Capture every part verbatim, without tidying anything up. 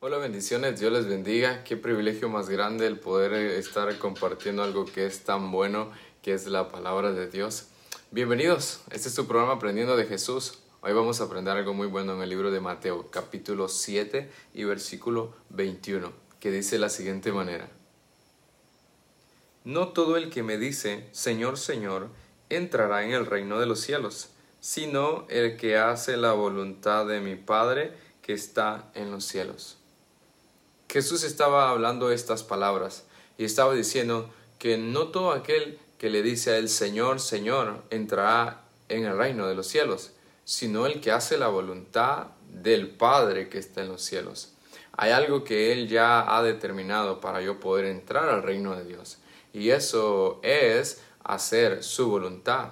Hola, bendiciones, Dios les bendiga. Qué privilegio más grande el poder estar compartiendo algo que es tan bueno, que es la palabra de Dios. Bienvenidos, este es tu programa Aprendiendo de Jesús. Hoy vamos a aprender algo muy bueno en el libro de Mateo, capítulo siete y versículo veintiuno, que dice de la siguiente manera: No todo el que me dice, Señor, Señor, entrará en el reino de los cielos, sino el que hace la voluntad de mi Padre que está en los cielos. Jesús estaba hablando estas palabras y estaba diciendo que no todo aquel que le dice a él Señor, Señor, entrará en el reino de los cielos, sino el que hace la voluntad del Padre que está en los cielos. Hay algo que Él ya ha determinado para yo poder entrar al reino de Dios, y eso es hacer su voluntad.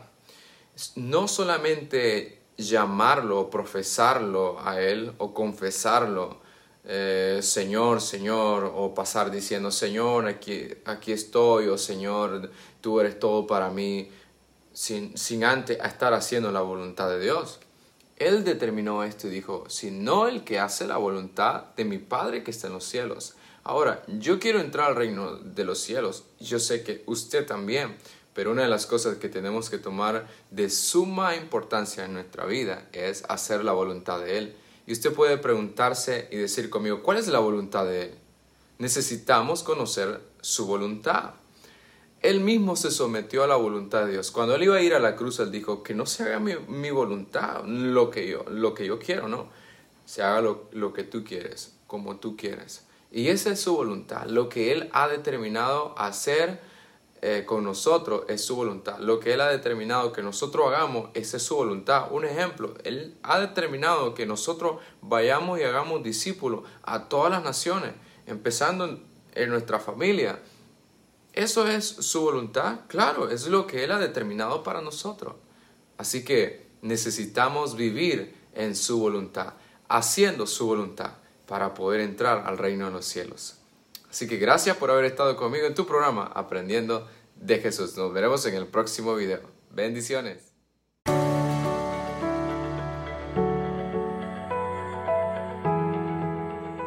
No solamente llamarlo, profesarlo a Él o confesarlo, Eh, Señor, Señor, o pasar diciendo Señor, aquí, aquí estoy, o Señor, tú eres todo para mí, sin, sin antes estar haciendo la voluntad de Dios. Él determinó esto y dijo, sino el que hace la voluntad de mi Padre que está en los cielos. Ahora, yo quiero entrar al reino de los cielos, y yo sé que usted también, pero una de las cosas que tenemos que tomar de suma importancia en nuestra vida es hacer la voluntad de Él. Y usted puede preguntarse y decir conmigo, ¿cuál es la voluntad de Él? Necesitamos conocer su voluntad. Él mismo se sometió a la voluntad de Dios. Cuando Él iba a ir a la cruz, Él dijo que no se haga mi, mi voluntad, lo que, yo, lo que yo quiero, no. Se haga lo, lo que tú quieres, como tú quieres. Y esa es su voluntad. Lo que Él ha determinado hacer Eh, con nosotros es su voluntad. Lo que Él ha determinado que nosotros hagamos, esa es su voluntad. Un ejemplo, Él ha determinado que nosotros vayamos y hagamos discípulos a todas las naciones, empezando en, en nuestra familia. ¿Eso es su voluntad? Claro, es lo que Él ha determinado para nosotros. Así que necesitamos vivir en su voluntad, haciendo su voluntad para poder entrar al reino de los cielos. Así que gracias por haber estado conmigo en tu programa Aprendiendo de Jesús. Nos veremos en el próximo video. Bendiciones.